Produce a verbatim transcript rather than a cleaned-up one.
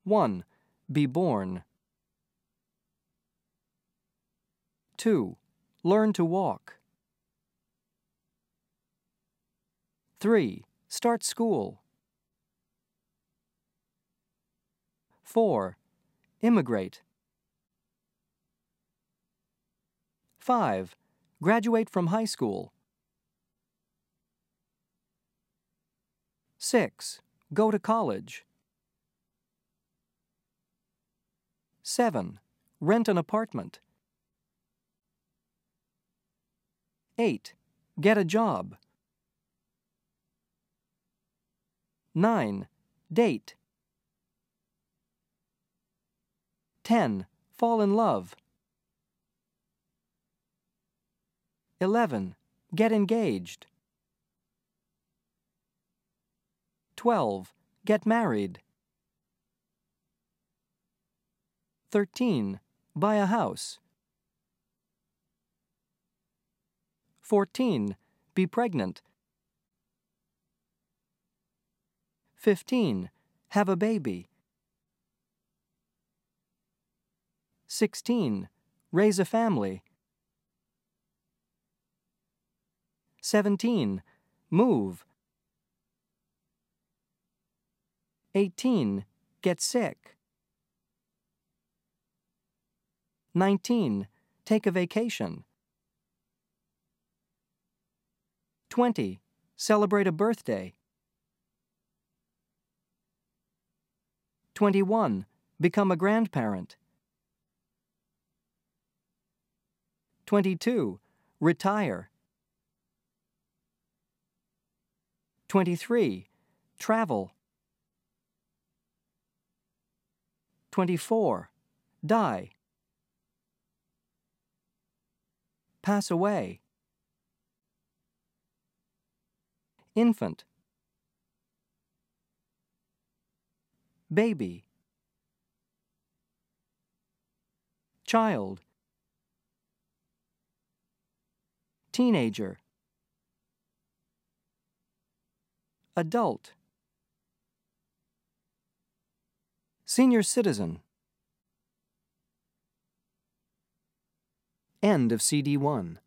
one. Be born. two. Learn to walk. three. Start school. four. Immigrate. five. Graduate from high school. six. Go to college. seven. Rent an apartment. eight. Get a job. nine. Date. ten. Fall in love. eleven. Get engaged. twelve. Get married. thirteen. Buy a house. fourteen. Be pregnant. fifteen. Have a baby. sixteen. Raise a family. seventeen. Move. eighteen. Get sick. nineteen. Take a vacation. twenty. Celebrate a birthday. twenty-one. Become a grandparent. twenty-two. Retire. twenty-three. Travel. twenty-four. Die. Pass away. Infant. Baby. Child. Teenager. Adult. Senior citizen. End of C D one.